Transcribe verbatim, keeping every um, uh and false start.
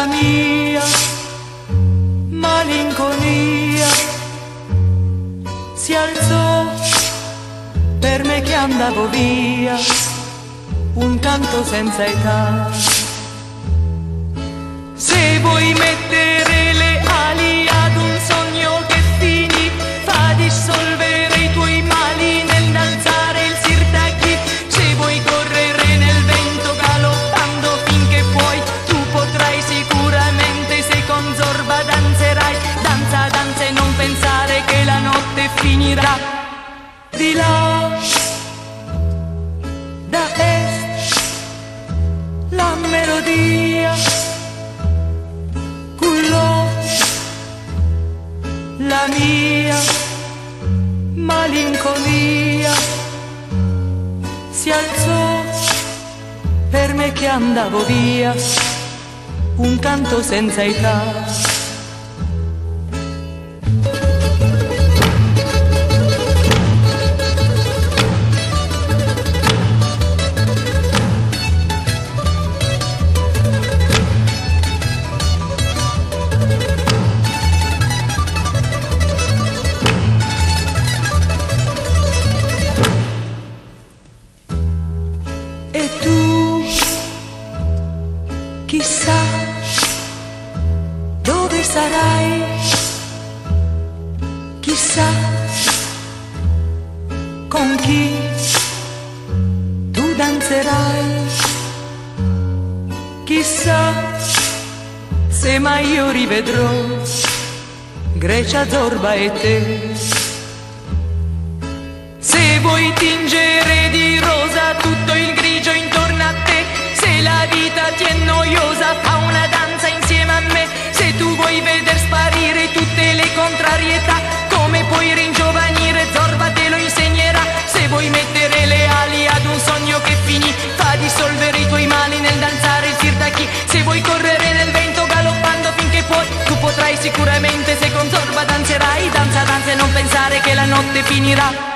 mia malinconia si alzò per me che andavo via, un canto senza età. Se vuoi mettere le ali ad un sogno che finì, fa dissolvere i tuoi mali nell'alzare il sirtaki. Se vuoi correre nel vento galoppando finché puoi, tu potrai sicuramente, se con Zorba danzerai. Danza, danza e non pensare che la notte finirà. Di là, da est, la melodia cullò la mia malinconia, si alzò per me che andavo via, un canto senza età. E tu, chissà dove sarai, chissà con chi tu danzerai, chissà se mai io rivedrò Grecia, Zorba e te. Se vuoi tingere di rosa tutto il grigio intorno a te, se la vita ti è noiosa fa una danza insieme a me. Se tu vuoi veder sparire tutte le contrarietà, come puoi ringiovanire, Zorba te lo insegnerà. Se vuoi mettere le ali ad un sogno che finì, fa dissolvere i tuoi mali nel danzare il sirtaki. Se vuoi correre nel vento galoppando finché puoi, tu potrai sicuramente, se con Zorba danzerai. Danza, danza e non pensare che la notte finirà.